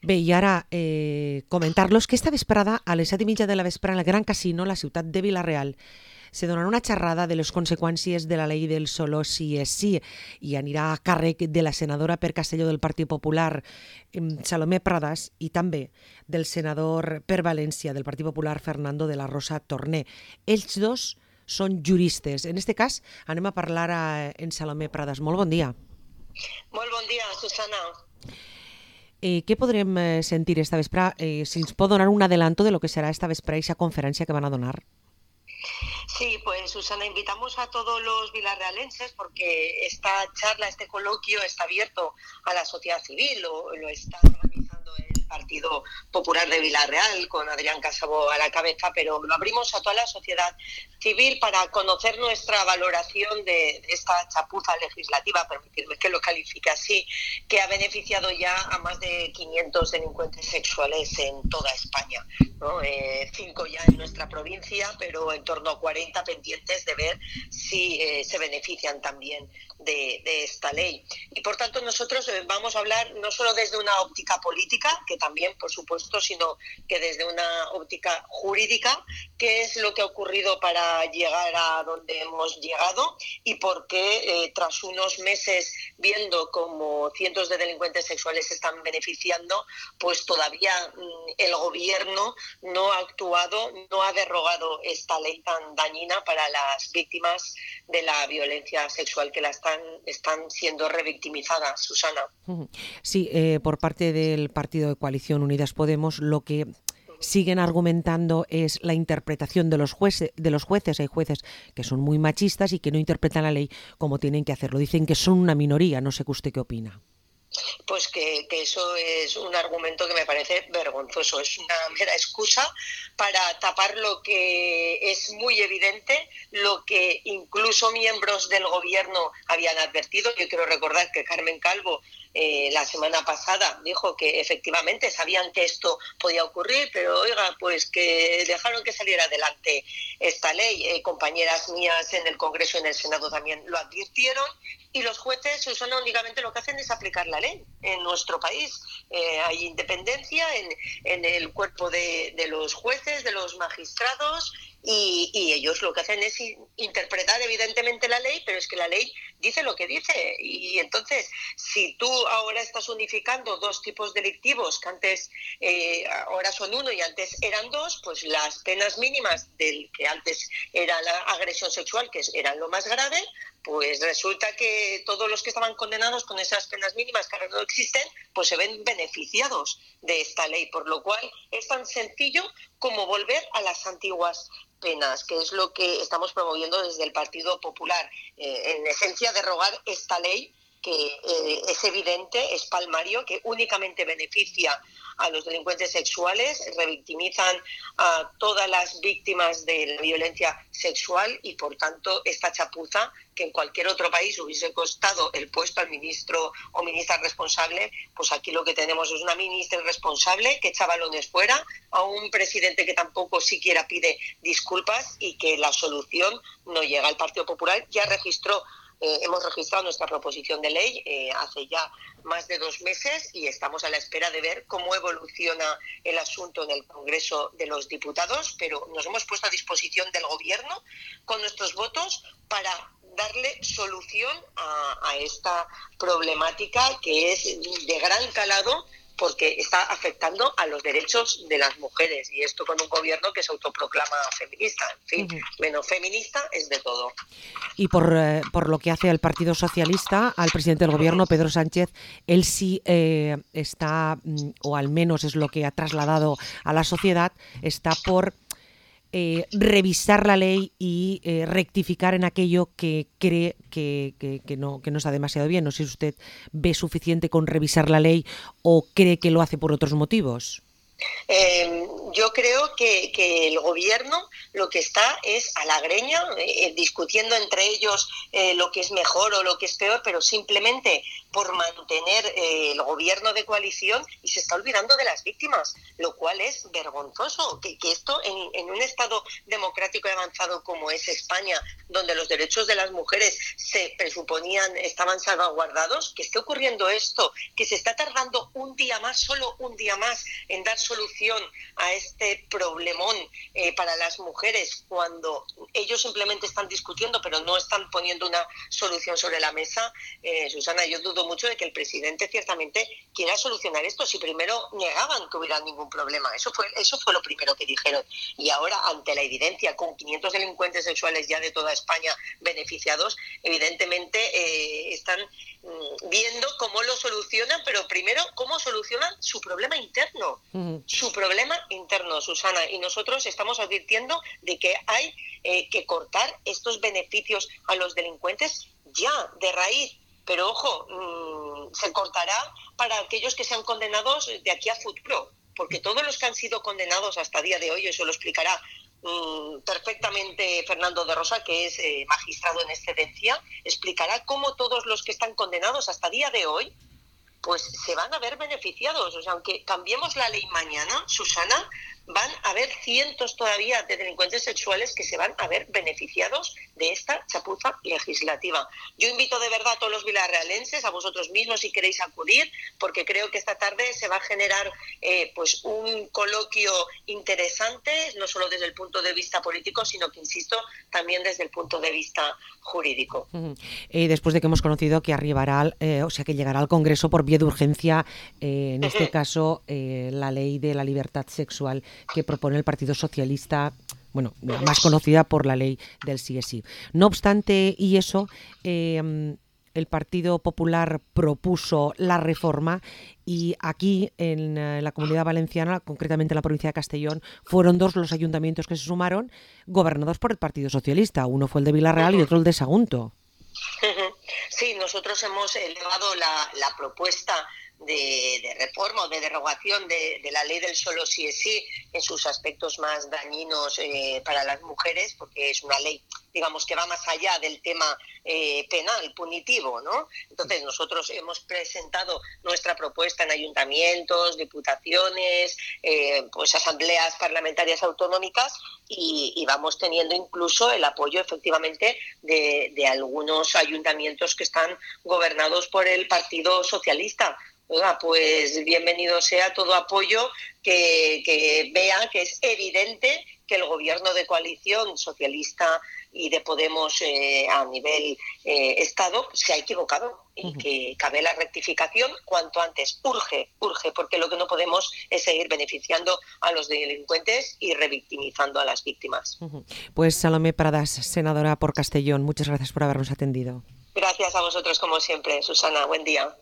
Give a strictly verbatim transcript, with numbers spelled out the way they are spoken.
Bé, i ara eh, comentar-los que esta vesprada, a les set i mitja de la vesprada, en el Gran Casino, la ciutat de Vila-real, se donarà una xerrada de les conseqüències de la llei del solo sí és sí i anirà a càrrec de la senadora per Castelló del Partit Popular, Salomé Pradas, i també del senador per València del Partit Popular, Fernando de la Rosa Torné. Ells dos són juristes. En aquest cas, anem a parlar a, en Salomé Pradas. Molt bon dia. Molt bon dia, Susana. Eh, què podrem eh, sentir esta vespre? Eh, si ens pot donar un adelanto de lo que serà esta vespre, esa conferència que van a donar. Sí, pues Susana, invitamos a todos los vilarrealenses porque esta charla, este coloquio está abierto a la sociedad civil, lo, lo está organizando el Partido Popular de Vila-real con Adrián Casabo a la cabeza, pero lo abrimos a toda la sociedad civil para conocer nuestra valoración de, de esta chapuza legislativa, permitirme que lo califique así, que ha beneficiado ya a más de quinientos delincuentes sexuales en toda España, ¿no? Eh, cinco ya en nuestra provincia, pero en torno a cuarenta pendientes de ver si eh, se benefician también de, de esta ley. Y por tanto nosotros eh, vamos a hablar no solo desde una óptica política, que también por supuesto, sino que desde una óptica jurídica, qué es lo que ha ocurrido para llegar a donde hemos llegado y por qué eh, tras unos meses viendo cómo cientos de delincuentes sexuales se están beneficiando, pues todavía mm, el gobierno no ha actuado, no ha derogado esta ley tan dañina para las víctimas de la violencia sexual que la están, están siendo revictimizadas, Susana. Sí, eh, por parte del partido de Coalición Unidas Podemos, lo que siguen argumentando es la interpretación de los jueces, de los jueces. Hay jueces que son muy machistas y que no interpretan la ley como tienen que hacerlo. Dicen que son una minoría. No sé usted qué opina. Pues que, que eso es un argumento que me parece vergonzoso, es una mera excusa para tapar lo que es muy evidente, lo que incluso miembros del gobierno habían advertido. Yo quiero recordar que Carmen Calvo eh, la semana pasada dijo que efectivamente sabían que esto podía ocurrir, pero oiga, pues que dejaron que saliera adelante esta ley. Eh, compañeras mías en el Congreso y en el Senado también lo advirtieron. Y los jueces, Susana, únicamente lo que hacen es aplicar la ley en nuestro país. Eh, hay independencia en, en el cuerpo de, de los jueces, de los magistrados, y, y ellos lo que hacen es interpretar evidentemente la ley, pero es que la ley dice lo que dice. Y entonces, si tú ahora estás unificando dos tipos delictivos, que antes eh, ahora son uno y antes eran dos, pues las penas mínimas del que antes era la agresión sexual, que eran lo más grave, pues resulta que todos los que estaban condenados con esas penas mínimas que ahora no existen, pues se ven beneficiados de esta ley, por lo cual es tan sencillo como volver a las antiguas penas, que es lo que estamos promoviendo desde el Partido Popular. Eh, en esencia, derogar esta ley que eh, es evidente, es palmario, que únicamente beneficia a los delincuentes sexuales, revictimizan a todas las víctimas de la violencia sexual y, por tanto, esta chapuza que en cualquier otro país hubiese costado el puesto al ministro o ministra responsable, pues aquí lo que tenemos es una ministra responsable que echa balones fuera, a un presidente que tampoco siquiera pide disculpas y que la solución no llega. El Partido Popular ya registró Eh, hemos registrado nuestra proposición de ley eh, hace ya más de dos meses y estamos a la espera de ver cómo evoluciona el asunto en el Congreso de los Diputados, pero nos hemos puesto a disposición del Gobierno con nuestros votos para darle solución a, a esta problemática que es de gran calado, porque está afectando a los derechos de las mujeres, y esto con un gobierno que se autoproclama feminista. En fin, uh-huh. Menos feminista es de todo. Y por, eh, por lo que hace al Partido Socialista, al presidente del gobierno, Pedro Sánchez, él sí eh, está, o al menos es lo que ha trasladado a la sociedad, está por Eh, revisar la ley y eh, rectificar en aquello que cree que, que, que, no, que no está demasiado bien. No sé si usted ve suficiente con revisar la ley o cree que lo hace por otros motivos. Eh, yo creo que, que el gobierno lo que está es a la greña, eh, discutiendo entre ellos eh, lo que es mejor o lo que es peor, pero simplemente por mantener eh, el gobierno de coalición, y se está olvidando de las víctimas, lo cual es vergonzoso, que, que esto en, en un Estado democrático y avanzado como es España, donde los derechos de las mujeres se presuponían estaban salvaguardados, que esté ocurriendo esto, que se está tardando un día más, solo un día más, en dar solución a este problemón eh, para las mujeres, cuando ellos simplemente están discutiendo pero no están poniendo una solución sobre la mesa. eh, Susana, yo dudo mucho de que el presidente ciertamente quiera solucionar esto, si primero negaban que hubiera ningún problema. Eso fue, eso fue lo primero que dijeron, y ahora, ante la evidencia, con quinientos delincuentes sexuales ya de toda España beneficiados, evidentemente eh, están mm, viendo cómo lo solucionan, pero primero cómo solucionan su problema interno, uh-huh. su problema interno, Susana, y nosotros estamos advirtiendo de que hay eh, que cortar estos beneficios a los delincuentes ya, de raíz. Pero ojo, mmm, se cortará para aquellos que sean condenados de aquí a futuro, porque todos los que han sido condenados hasta el día de hoy, eso lo explicará mmm, perfectamente Fernando de Rosa, que es eh, magistrado en excedencia, explicará cómo todos los que están condenados hasta el día de hoy, pues se van a ver beneficiados. O sea, aunque cambiemos la ley mañana, Susana, van a haber cientos todavía de delincuentes sexuales que se van a ver beneficiados de esta chapuza legislativa. Yo invito de verdad a todos los vilarrealenses, a vosotros mismos si queréis acudir, porque creo que esta tarde se va a generar eh, pues un coloquio interesante, no solo desde el punto de vista político, sino que, insisto, también desde el punto de vista jurídico. Uh-huh. Eh, después de que hemos conocido que arribará, eh, o sea, que llegará al Congreso por vía de urgencia, eh, en este uh-huh. caso, eh, la ley de la libertad sexual que propone el Partido Socialista, bueno, más conocida por la ley del sí es sí. No obstante, y eso, eh, el Partido Popular propuso la reforma, y aquí en la Comunidad Valenciana, concretamente en la provincia de Castellón, fueron dos los ayuntamientos que se sumaron, gobernados por el Partido Socialista. Uno fue el de Vila-real y otro el de Sagunto. Sí, nosotros hemos elevado la, la propuesta De, de reforma o de derogación de, de la ley del solo sí es sí en sus aspectos más dañinos eh, para las mujeres, porque es una ley, digamos, que va más allá del tema eh, penal, punitivo, ¿no? Entonces nosotros hemos presentado nuestra propuesta en ayuntamientos, diputaciones, eh, pues asambleas parlamentarias autonómicas, y, y vamos teniendo incluso el apoyo efectivamente de, de algunos ayuntamientos que están gobernados por el Partido Socialista. Oiga, pues bienvenido sea todo apoyo que, que vea que es evidente que el gobierno de coalición socialista y de Podemos eh, a nivel eh, Estado se ha equivocado, y uh-huh. que cabe la rectificación cuanto antes. Urge, urge, porque lo que no podemos es seguir beneficiando a los delincuentes y revictimizando a las víctimas. Uh-huh. Pues Salomé Pradas, senadora por Castellón, muchas gracias por habernos atendido. Gracias a vosotros como siempre, Susana. Buen día.